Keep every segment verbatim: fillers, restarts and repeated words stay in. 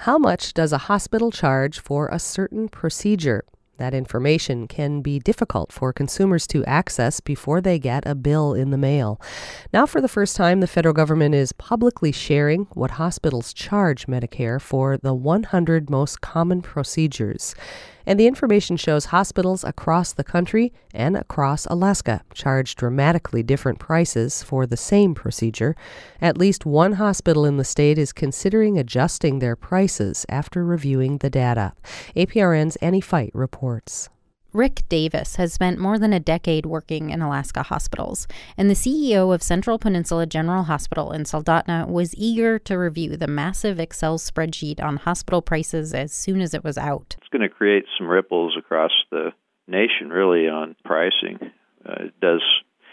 How much does a hospital charge for a certain procedure? That information can be difficult for consumers to access before they get a bill in the mail. Now, for the first time, the federal government is publicly sharing what hospitals charge Medicare for the one hundred most common procedures. And the information shows hospitals across the country and across Alaska charge dramatically different prices for the same procedure. At least one hospital in the state is considering adjusting their prices after reviewing the data. A P R N's Annie Fight reports. Rick Davis has spent more than a decade working in Alaska hospitals, and the C E O of Central Peninsula General Hospital in Soldotna was eager to review the massive Excel spreadsheet on hospital prices as soon as it was out. It's going to create some ripples across the nation, really, on pricing. Uh, it does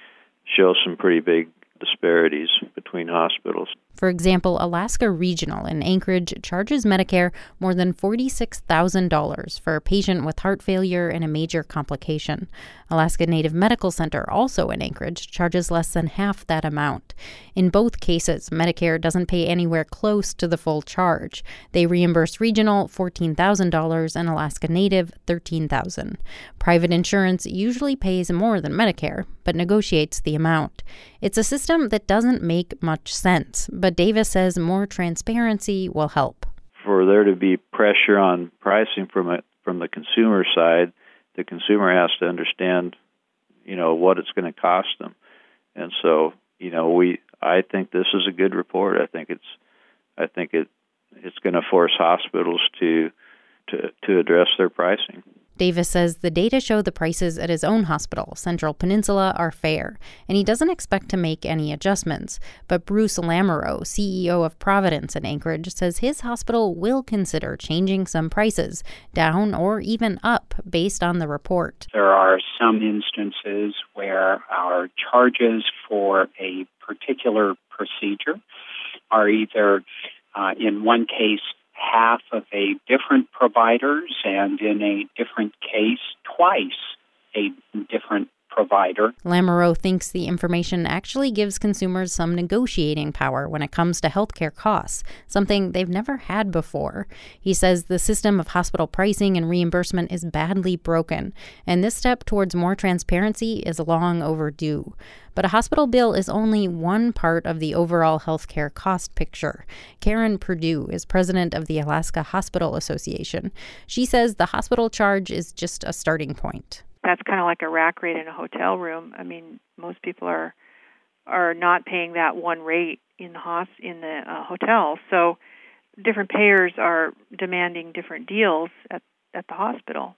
show some pretty big disparities between hospitals. For example, Alaska Regional in Anchorage charges Medicare more than forty-six thousand dollars for a patient with heart failure and a major complication. Alaska Native Medical Center, also in Anchorage, charges less than half that amount. In both cases, Medicare doesn't pay anywhere close to the full charge. They reimburse Regional fourteen thousand dollars and Alaska Native thirteen thousand dollars. Private insurance usually pays more than Medicare, but negotiates the amount. It's a system that doesn't make much sense, but Davis says more transparency will help. For there to be pressure on pricing from a, from the consumer side, the consumer has to understand, you know, what it's going to cost them. And so, you know, we I think this is a good report. I think it's I think it it's going to force hospitals to to to address their pricing. Davis says the data show the prices at his own hospital, Central Peninsula, are fair, and he doesn't expect to make any adjustments. But Bruce Lamoureux, C E O of Providence in Anchorage, says his hospital will consider changing some prices, down or even up, based on the report. There are some instances where our charges for a particular procedure are either, uh, in one case, half of a different provider's, and in a different case, twice a different provider. Lamoureux thinks the information actually gives consumers some negotiating power when it comes to healthcare costs, something they've never had before. He says the system of hospital pricing and reimbursement is badly broken, and this step towards more transparency is long overdue. But a hospital bill is only one part of the overall healthcare cost picture. Karen Purdue is president of the Alaska Hospital Association. She says the hospital charge is just a starting point. That's kind of like a rack rate in a hotel room. I mean, most people are are not paying that one rate in the hos- in the uh, hotel. So different payers are demanding different deals at, at the hospital.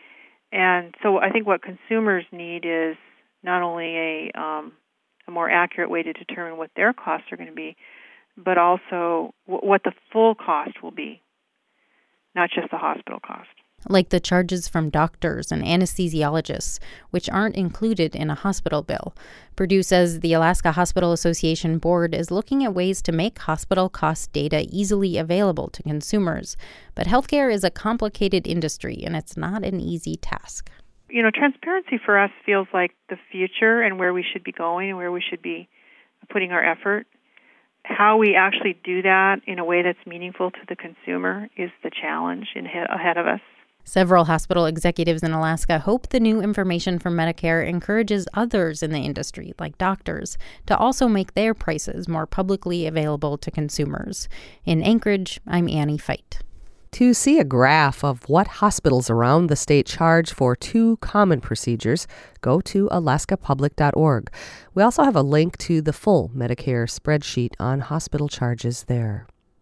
And so I think what consumers need is not only a um, a more accurate way to determine what their costs are going to be, but also w- what the full cost will be, not just the hospital cost. Like the charges from doctors and anesthesiologists, which aren't included in a hospital bill. Purdue says the Alaska Hospital Association Board is looking at ways to make hospital cost data easily available to consumers. But healthcare is a complicated industry, and it's not an easy task. You know, transparency for us feels like the future and where we should be going and where we should be putting our effort. How we actually do that in a way that's meaningful to the consumer is the challenge in, ahead of us. Several hospital executives in Alaska hope the new information from Medicare encourages others in the industry, like doctors, to also make their prices more publicly available to consumers. In Anchorage, I'm Annie Fight. To see a graph of what hospitals around the state charge for two common procedures, go to alaska public dot org. We also have a link to the full Medicare spreadsheet on hospital charges there.